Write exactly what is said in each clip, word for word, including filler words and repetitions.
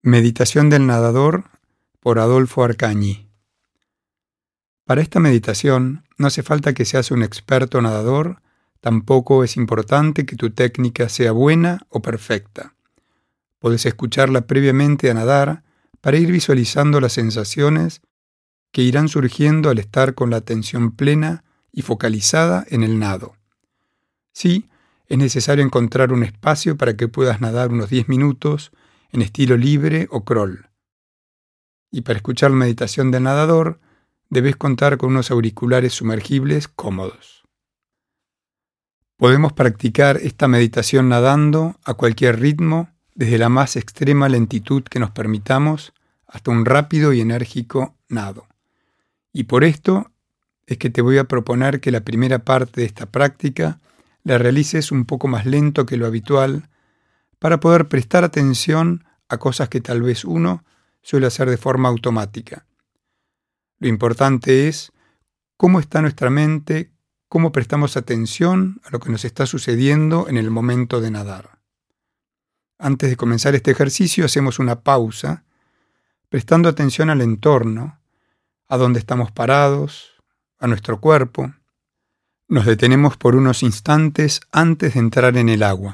Meditación del nadador por Adolfo Arcañi. Para esta meditación no hace falta que seas un experto nadador, tampoco es importante que tu técnica sea buena o perfecta. Puedes escucharla previamente a nadar para ir visualizando las sensaciones que irán surgiendo al estar con la atención plena y focalizada en el nado. Sí, es necesario encontrar un espacio para que puedas nadar unos diez minutos en estilo libre o crawl. Y para escuchar la meditación del nadador, debes contar con unos auriculares sumergibles cómodos. Podemos practicar esta meditación nadando a cualquier ritmo, desde la más extrema lentitud que nos permitamos hasta un rápido y enérgico nado. Y por esto es que te voy a proponer que la primera parte de esta práctica la realices un poco más lento que lo habitual, para poder prestar atención a cosas que tal vez uno suele hacer de forma automática. Lo importante es cómo está nuestra mente, cómo prestamos atención a lo que nos está sucediendo en el momento de nadar. Antes de comenzar este ejercicio hacemos una pausa, prestando atención al entorno, a dónde estamos parados, a nuestro cuerpo. Nos detenemos por unos instantes antes de entrar en el agua.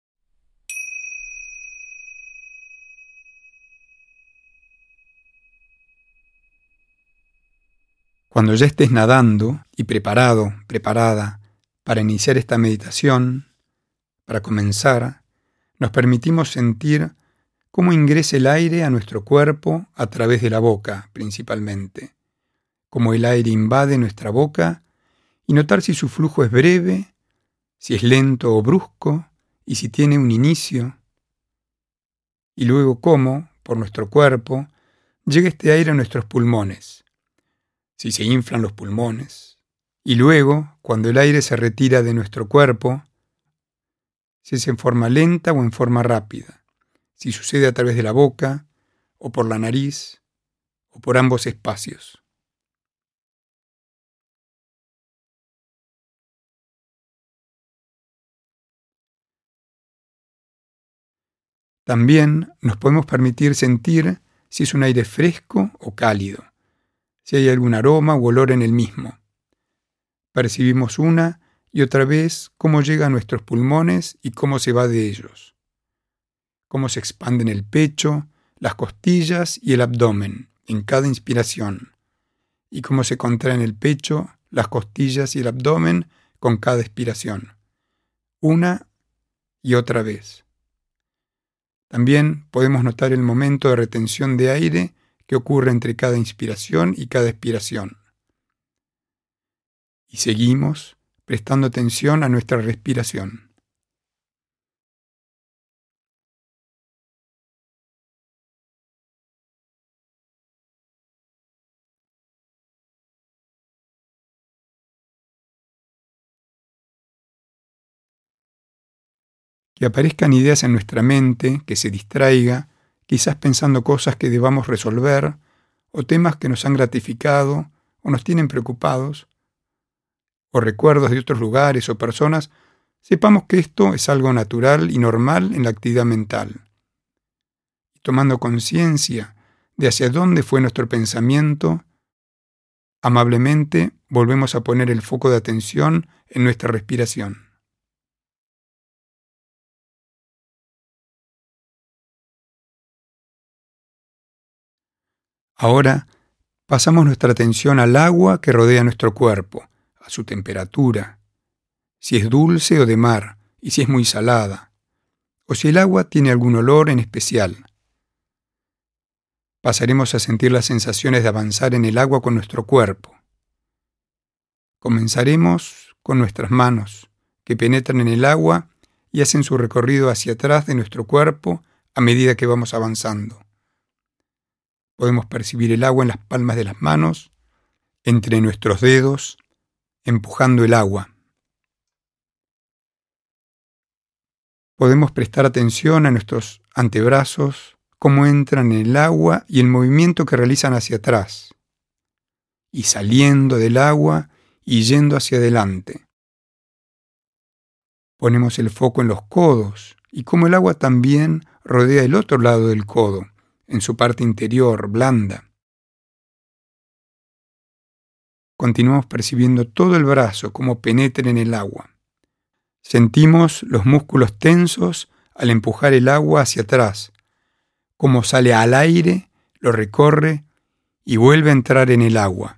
Cuando ya estés nadando y preparado, preparada para iniciar esta meditación, para comenzar, nos permitimos sentir cómo ingresa el aire a nuestro cuerpo a través de la boca, principalmente. Cómo el aire invade nuestra boca y notar si su flujo es breve, si es lento o brusco y si tiene un inicio. Y luego cómo, por nuestro cuerpo, llega este aire a nuestros pulmones. Si se inflan los pulmones, y luego, cuando el aire se retira de nuestro cuerpo, si es en forma lenta o en forma rápida, si sucede a través de la boca, o por la nariz, o por ambos espacios. También nos podemos permitir sentir si es un aire fresco o cálido, si hay algún aroma u olor en el mismo. Percibimos una y otra vez cómo llega a nuestros pulmones y cómo se va de ellos. Cómo se expanden el pecho, las costillas y el abdomen en cada inspiración. Y cómo se contraen el pecho, las costillas y el abdomen con cada expiración. Una y otra vez. También podemos notar el momento de retención de aire que ocurre entre cada inspiración y cada expiración. Y seguimos prestando atención a nuestra respiración. Que aparezcan ideas en nuestra mente, que se distraiga, quizás pensando cosas que debamos resolver, o temas que nos han gratificado o nos tienen preocupados, o recuerdos de otros lugares o personas, sepamos que esto es algo natural y normal en la actividad mental. Y tomando conciencia de hacia dónde fue nuestro pensamiento, amablemente volvemos a poner el foco de atención en nuestra respiración. Ahora pasamos nuestra atención al agua que rodea nuestro cuerpo, a su temperatura, si es dulce o de mar, y si es muy salada, o si el agua tiene algún olor en especial. Pasaremos a sentir las sensaciones de avanzar en el agua con nuestro cuerpo. Comenzaremos con nuestras manos, que penetran en el agua y hacen su recorrido hacia atrás de nuestro cuerpo a medida que vamos avanzando. Podemos percibir el agua en las palmas de las manos, entre nuestros dedos, empujando el agua. Podemos prestar atención a nuestros antebrazos, cómo entran en el agua y el movimiento que realizan hacia atrás, y saliendo del agua y yendo hacia adelante. Ponemos el foco en los codos y cómo el agua también rodea el otro lado del codo, en su parte interior, blanda. Continuamos percibiendo todo el brazo como penetra en el agua. Sentimos los músculos tensos al empujar el agua hacia atrás, como sale al aire, lo recorre y vuelve a entrar en el agua.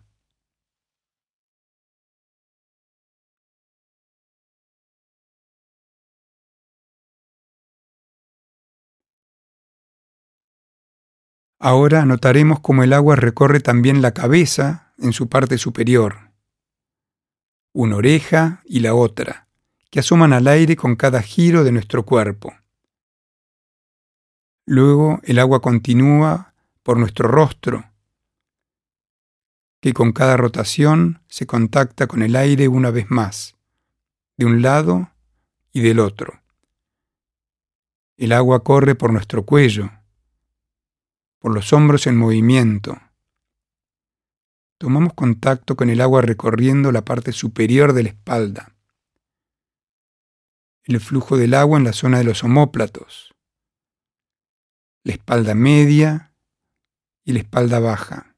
Ahora notaremos cómo el agua recorre también la cabeza en su parte superior, una oreja y la otra, que asoman al aire con cada giro de nuestro cuerpo. Luego el agua continúa por nuestro rostro, que con cada rotación se contacta con el aire una vez más, de un lado y del otro. El agua corre por nuestro cuello, por los hombros en movimiento. Tomamos contacto con el agua recorriendo la parte superior de la espalda. El flujo del agua en la zona de los omóplatos, la espalda media y la espalda baja.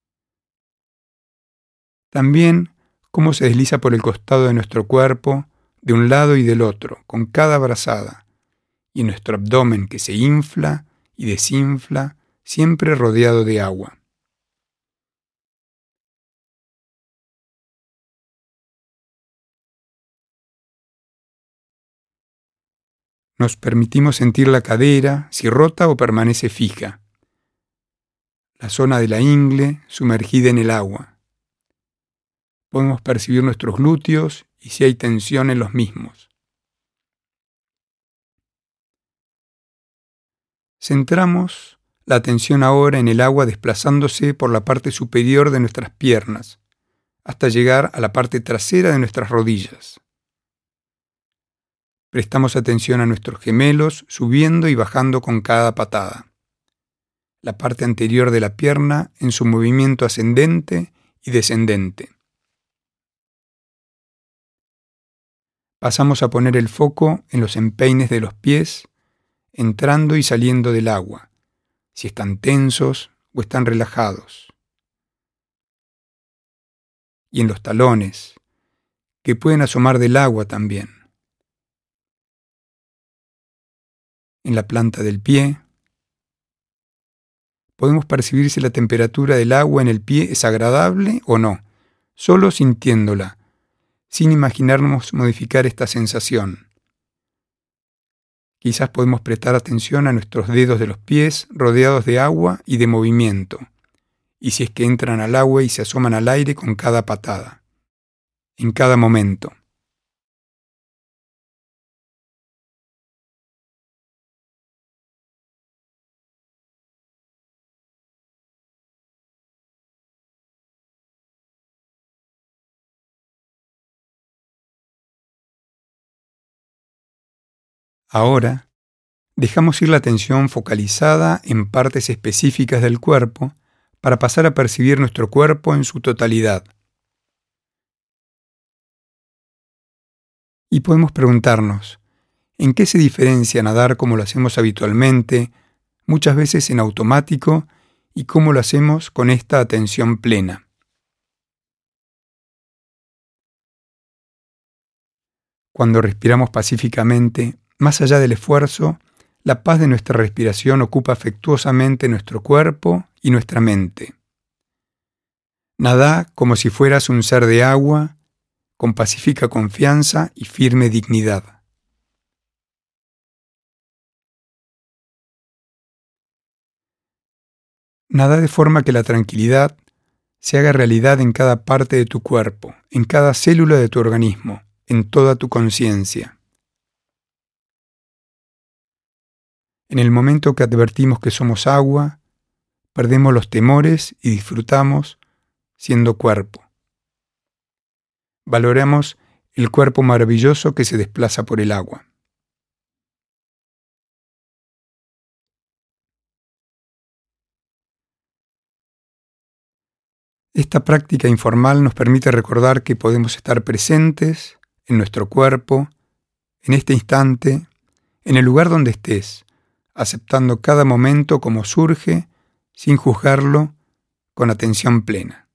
También cómo se desliza por el costado de nuestro cuerpo, de un lado y del otro, con cada brazada, y nuestro abdomen que se infla y desinfla, siempre rodeado de agua. Nos permitimos sentir la cadera, si rota o permanece fija, la zona de la ingle sumergida en el agua. Podemos percibir nuestros glúteos y si hay tensión en los mismos. Centramos la atención ahora en el agua desplazándose por la parte superior de nuestras piernas, hasta llegar a la parte trasera de nuestras rodillas. Prestamos atención a nuestros gemelos subiendo y bajando con cada patada. La parte anterior de la pierna en su movimiento ascendente y descendente. Pasamos a poner el foco en los empeines de los pies, entrando y saliendo del agua, si están tensos o están relajados. Y en los talones, que pueden asomar del agua también. En la planta del pie, podemos percibir si la temperatura del agua en el pie es agradable o no, solo sintiéndola, sin imaginarnos modificar esta sensación. Quizás podemos prestar atención a nuestros dedos de los pies rodeados de agua y de movimiento, y si es que entran al agua y se asoman al aire con cada patada, en cada momento. Ahora, dejamos ir la atención focalizada en partes específicas del cuerpo para pasar a percibir nuestro cuerpo en su totalidad. Y podemos preguntarnos, ¿en qué se diferencia nadar como lo hacemos habitualmente, muchas veces en automático, y cómo lo hacemos con esta atención plena? Cuando respiramos pacíficamente, más allá del esfuerzo, la paz de nuestra respiración ocupa afectuosamente nuestro cuerpo y nuestra mente. Nadá como si fueras un ser de agua, con pacífica confianza y firme dignidad. Nadá de forma que la tranquilidad se haga realidad en cada parte de tu cuerpo, en cada célula de tu organismo, en toda tu conciencia. En el momento que advertimos que somos agua, perdemos los temores y disfrutamos siendo cuerpo. Valoramos el cuerpo maravilloso que se desplaza por el agua. Esta práctica informal nos permite recordar que podemos estar presentes en nuestro cuerpo, en este instante, en el lugar donde estés, aceptando cada momento como surge, sin juzgarlo, con atención plena.